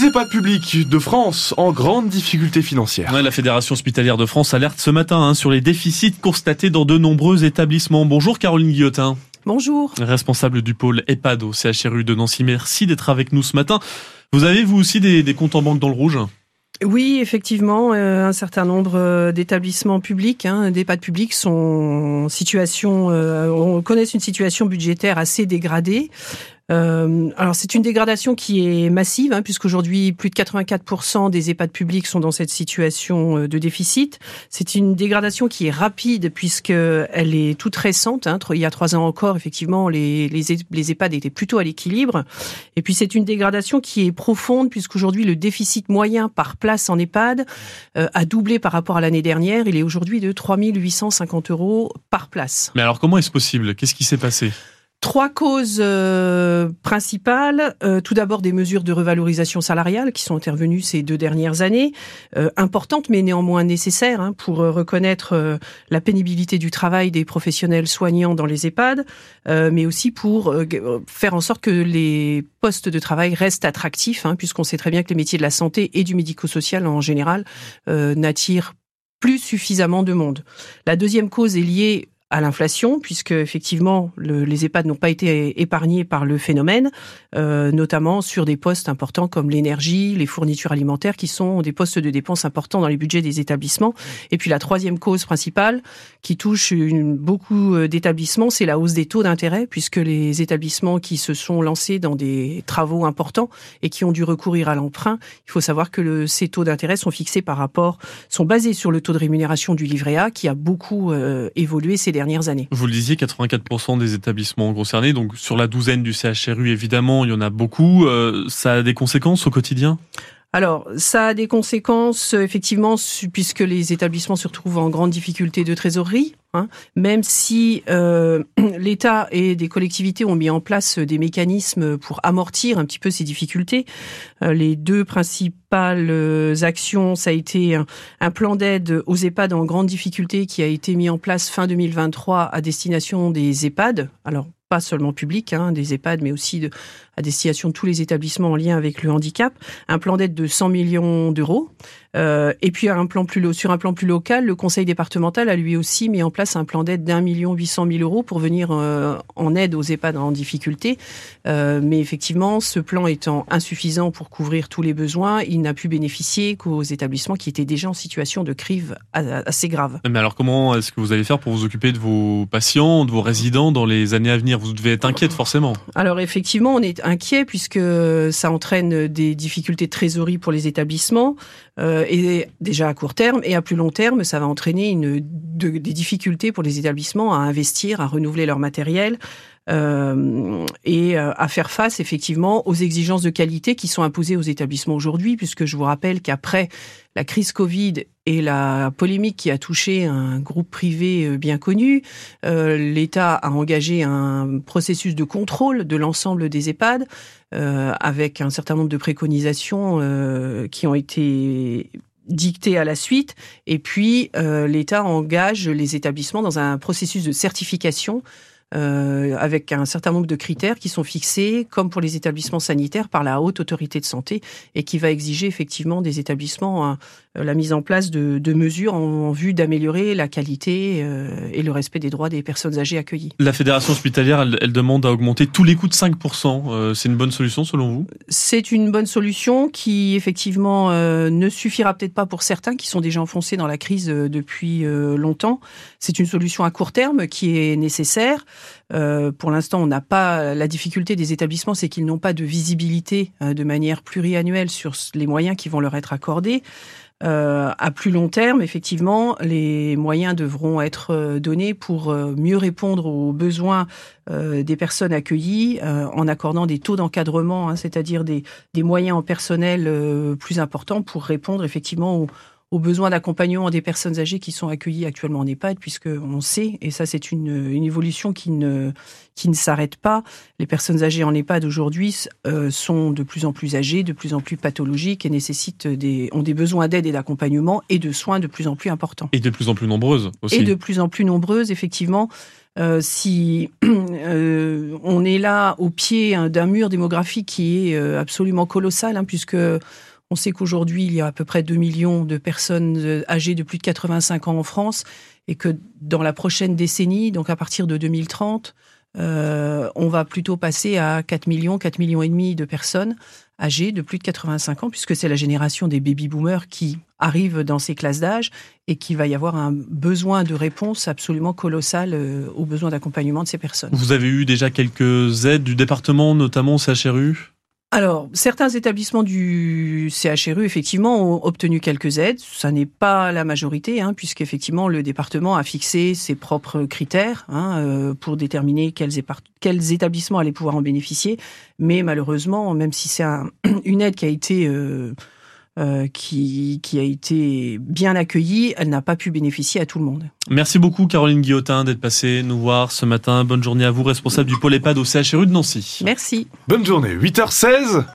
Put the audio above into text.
Les EHPAD publics de France en grande difficulté financière. Ouais, la Fédération hospitalière de France alerte ce matin sur les déficits constatés dans de nombreux établissements. Bonjour Caroline Guillotin. Bonjour. Responsable du pôle EHPAD au CHRU de Nancy. Merci d'être avec nous ce matin. Vous avez vous aussi des comptes en banque dans le rouge ? Oui, effectivement, un certain nombre d'établissements publics, d'EHPAD publics connaissent une situation budgétaire assez dégradée. Alors c'est une dégradation qui est massive, puisqu'aujourd'hui plus de 84% des EHPAD publics sont dans cette situation de déficit. C'est une dégradation qui est rapide puisqu'elle est toute récente. Il y a 3 ans encore, effectivement, les EHPAD étaient plutôt à l'équilibre. Et puis c'est une dégradation qui est profonde puisqu'aujourd'hui le déficit moyen par place en EHPAD a doublé par rapport à l'année dernière. Il est aujourd'hui de 3 850 € par place. Mais alors comment est-ce possible ? Qu'est-ce qui s'est passé ? 3 causes principales. Tout d'abord, des mesures de revalorisation salariale qui sont intervenues ces 2 dernières années, importantes mais néanmoins nécessaires pour reconnaître la pénibilité du travail des professionnels soignants dans les EHPAD, mais aussi pour faire en sorte que les postes de travail restent attractifs, puisqu'on sait très bien que les métiers de la santé et du médico-social en général n'attirent plus suffisamment de monde. La deuxième cause est liée à l'inflation, puisque effectivement les EHPAD n'ont pas été épargnés par le phénomène, notamment sur des postes importants comme l'énergie, les fournitures alimentaires, qui sont des postes de dépenses importants dans les budgets des établissements. Et puis la troisième cause principale, qui touche beaucoup d'établissements, c'est la hausse des taux d'intérêt, puisque les établissements qui se sont lancés dans des travaux importants et qui ont dû recourir à l'emprunt, il faut savoir que ces taux d'intérêt sont basés sur le taux de rémunération du livret A, qui a beaucoup évolué ces dernières années. Vous le disiez, 84% des établissements concernés, donc sur la douzaine du CHRU, évidemment, il y en a beaucoup. Ça a des conséquences au quotidien ? Alors, ça a des conséquences, effectivement, puisque les établissements se retrouvent en grande difficulté de trésorerie. Même si l'État et des collectivités ont mis en place des mécanismes pour amortir un petit peu ces difficultés. Les 2 principales actions, ça a été un plan d'aide aux EHPAD en grande difficulté qui a été mis en place fin 2023 à destination des EHPAD. Alors, pas seulement publics, des EHPAD, mais aussi à destination de tous les établissements en lien avec le handicap. Un plan d'aide de 100 millions d'euros. Et puis sur un plan plus local, le conseil départemental a lui aussi mis en place un plan d'aide d'1 800 000 € pour venir en aide aux EHPAD en difficulté. Mais effectivement, ce plan étant insuffisant pour couvrir tous les besoins, il n'a pu bénéficier qu'aux établissements qui étaient déjà en situation de crise assez grave. Mais alors comment est-ce que vous allez faire pour vous occuper de vos patients, de vos résidents dans les années à venir ? Vous devez être inquiète forcément. Alors effectivement, on est inquiet puisque ça entraîne des difficultés de trésorerie pour les établissements. Et déjà à court terme et à plus long terme, ça va entraîner des difficultés pour les établissements à investir, à renouveler leur matériel et à faire face effectivement aux exigences de qualité qui sont imposées aux établissements aujourd'hui, puisque je vous rappelle qu'après la crise Covid et la polémique qui a touché un groupe privé bien connu, l'État a engagé un processus de contrôle de l'ensemble des EHPAD avec un certain nombre de préconisations qui ont été dictées à la suite. Et puis, l'État engage les établissements dans un processus de certification avec un certain nombre de critères qui sont fixés, comme pour les établissements sanitaires, par la Haute Autorité de Santé et qui va exiger effectivement des établissements la mise en place de mesures en vue d'améliorer la qualité et le respect des droits des personnes âgées accueillies. La Fédération hospitalière, elle demande à augmenter tous les coûts de 5%. C'est une bonne solution selon vous ? C'est une bonne solution qui effectivement ne suffira peut-être pas pour certains qui sont déjà enfoncés dans la crise depuis longtemps. C'est une solution à court terme qui est nécessaire. Pour l'instant, on n'a pas la difficulté des établissements, c'est qu'ils n'ont pas de visibilité de manière pluriannuelle sur les moyens qui vont leur être accordés. À plus long terme, effectivement, les moyens devront être donnés pour mieux répondre aux besoins des personnes accueillies en accordant des taux d'encadrement, c'est-à-dire des moyens en personnel plus importants pour répondre effectivement aux besoins d'accompagnement des personnes âgées qui sont accueillies actuellement en EHPAD, puisque on sait, et ça c'est une évolution qui ne s'arrête pas, les personnes âgées en EHPAD aujourd'hui sont de plus en plus âgées, de plus en plus pathologiques et ont des besoins d'aide et d'accompagnement et de soins de plus en plus importants. Et de plus en plus nombreuses aussi. Et de plus en plus nombreuses, effectivement. Si on est là au pied d'un mur démographique qui est absolument colossal, puisque on sait qu'aujourd'hui, il y a à peu près 2 millions de personnes âgées de plus de 85 ans en France et que dans la prochaine décennie, donc à partir de 2030, on va plutôt passer à 4 millions et demi de personnes âgées de plus de 85 ans, puisque c'est la génération des baby-boomers qui arrive dans ces classes d'âge et qu'il va y avoir un besoin de réponse absolument colossal aux besoins d'accompagnement de ces personnes. Vous avez eu déjà quelques aides du département, notamment au CHRU ? Alors, certains établissements du CHRU, effectivement, ont obtenu quelques aides. Ça n'est pas la majorité, puisqu'effectivement, le département a fixé ses propres critères pour déterminer quels établissements allaient pouvoir en bénéficier. Mais malheureusement, même si c'est une aide qui a été bien accueillie, elle n'a pas pu bénéficier à tout le monde. Merci beaucoup Caroline Guillotin d'être passée nous voir ce matin. Bonne journée à vous, responsable du pôle EHPAD au CHRU de Nancy. Merci. Bonne journée, 8h16.